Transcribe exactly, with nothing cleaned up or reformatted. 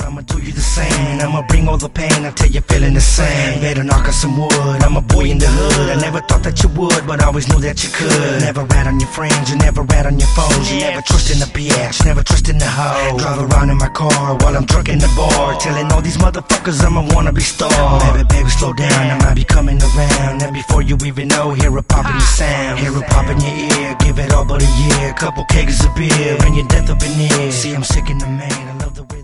I'ma do you the same, and I'ma bring all the pain until you're feeling the same. Better knock on some wood, I'm a boy in the hood. I never thought that you would, but I always knew that you could. Never rat on your friends, you never rat on your foes. You never trust in the bitch, never trust in the hoe. Drive around in my car while I'm drunk in the bar, telling all these motherfuckers I'm a wannabe star. Baby, baby, slow down, I might be coming around. And before you even know, hear a pop in your sound, hear a pop in your ear. Give it all but a year, couple kegs of beer, and you're death up in here. See, I'm sick in the main, I love the way